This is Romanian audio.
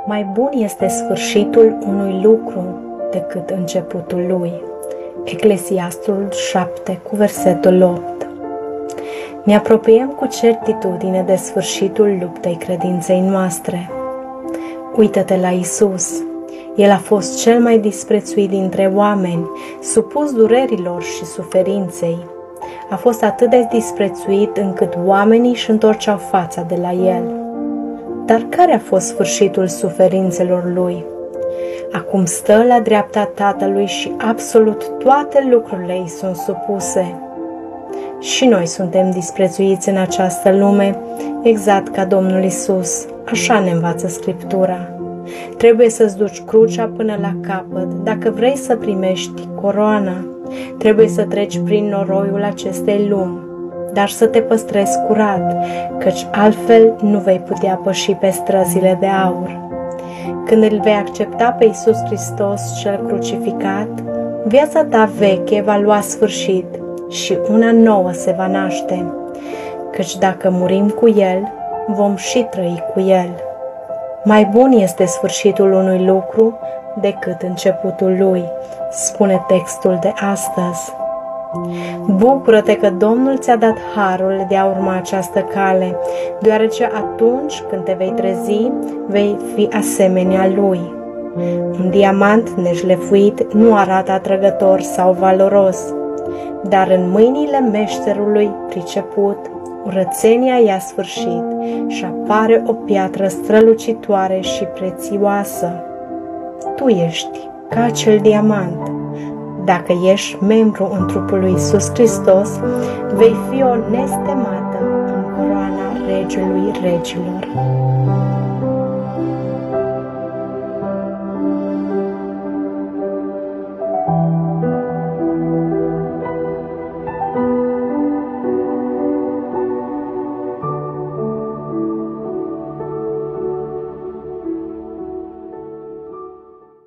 Mai bun este sfârșitul unui lucru decât începutul lui. Eclesiastul 7 cu versetul 8. Ne apropiem cu certitudine de sfârșitul luptei credinței noastre. Uită-te la Isus. El a fost cel mai disprețuit dintre oameni, supus durerilor și suferinței. A fost atât de disprețuit încât oamenii își întorceau fața de la el. Dar care a fost sfârșitul suferințelor lui? Acum stă la dreapta Tatălui și absolut toate lucrurile îi sunt supuse. Și noi suntem disprețuiți în această lume, exact ca Domnul Isus, așa ne învață Scriptura. Trebuie să-ți duci crucea până la capăt dacă vrei să primești coroana. Trebuie să treci prin noroiul acestei lumi, dar să te păstrezi curat, căci altfel nu vei putea păși pe străzile de aur. Când îl vei accepta pe Iisus Hristos cel crucificat, viața ta veche va lua sfârșit și una nouă se va naște, căci dacă murim cu El, vom și trăi cu El. Mai bun este sfârșitul unui lucru decât începutul lui, spune textul de astăzi. Bucură-te că Domnul ți-a dat harul de a urma această cale, deoarece atunci când te vei trezi, vei fi asemenea lui. Un diamant neșlefuit nu arată atrăgător sau valoros, dar în mâinile meșterului priceput, urățenia i-a sfârșit și apare o piatră strălucitoare și prețioasă. Tu ești ca acel diamant. Dacă ești membru în trupul lui Iisus Hristos, vei fi o nestemată în coroana Regelui Regilor.